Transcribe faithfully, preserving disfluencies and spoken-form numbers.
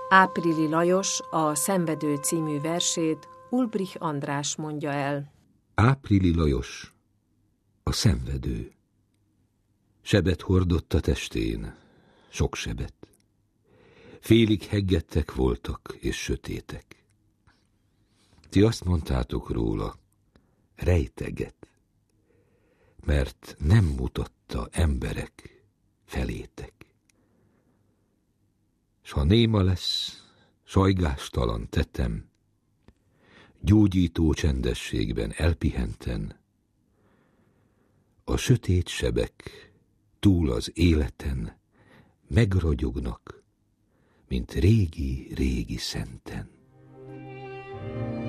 Áprili Lajos a Szenvedő című versét Ulbrich András mondja el. Áprili Lajos, a szenvedő. Sebet hordott a testén, sok sebet. Félig heggettek voltak és sötétek. Ti azt mondtátok róla, rejteget, mert nem mutatta emberek felétek. S ha néma lesz, sajgástalan tetem, gyógyító csendességben elpihenten, a sötét sebek túl az életen megragyognak, mint régi-régi szenten.